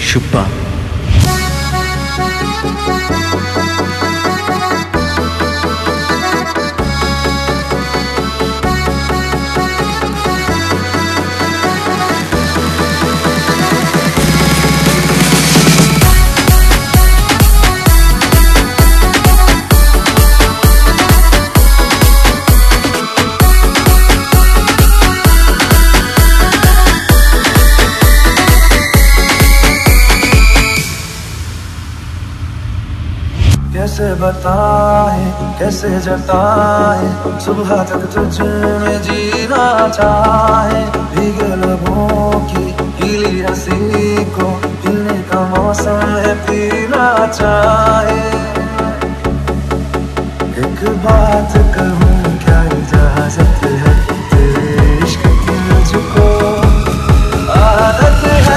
शुभा। कैसे बताए कैसे जताए, सुबह तक तुझ में जीना चाहे। भीगे लबों की गीली हंसी को पीने का मौसम है, पीना चाहे। एक बात कहूँ क्या इजाजत है, तेरे इश्क की मुझको आदत है।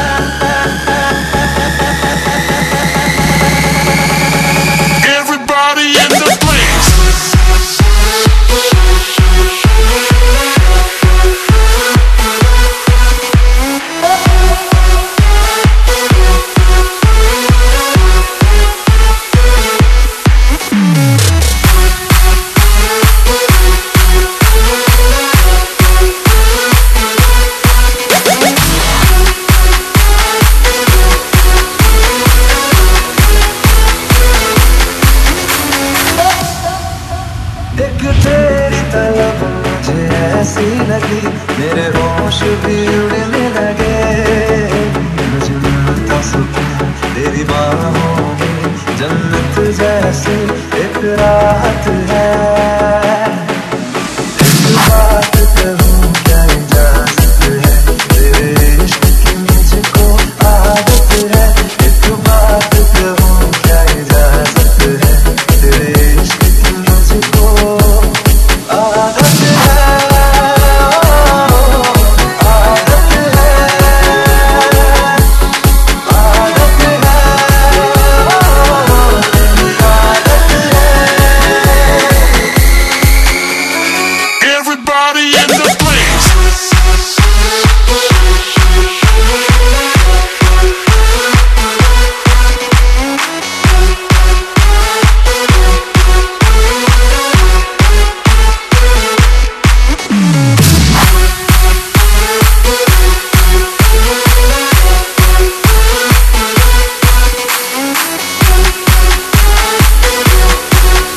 एक तेरी तलब मुझे ऐसी लगी, मेरे होश भी उड़ने लगे। मुझे मिलता सुकून तेरी बाहों में, जन्नत जैसी एक राहत है। एक बात कहूँ क्या इजाजत है, तेरे इश्क की मुझको आदत है। एक बात कहूँ क्या इजाजत है, तेरे इश्क की मुझको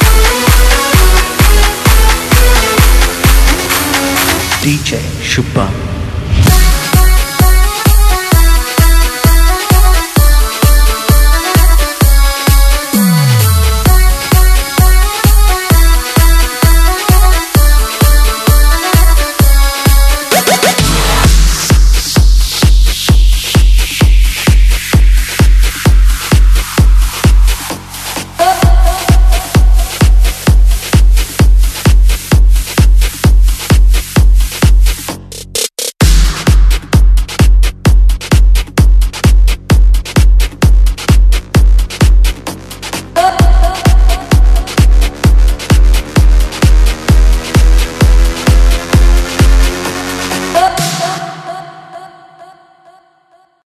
DJ शुभा।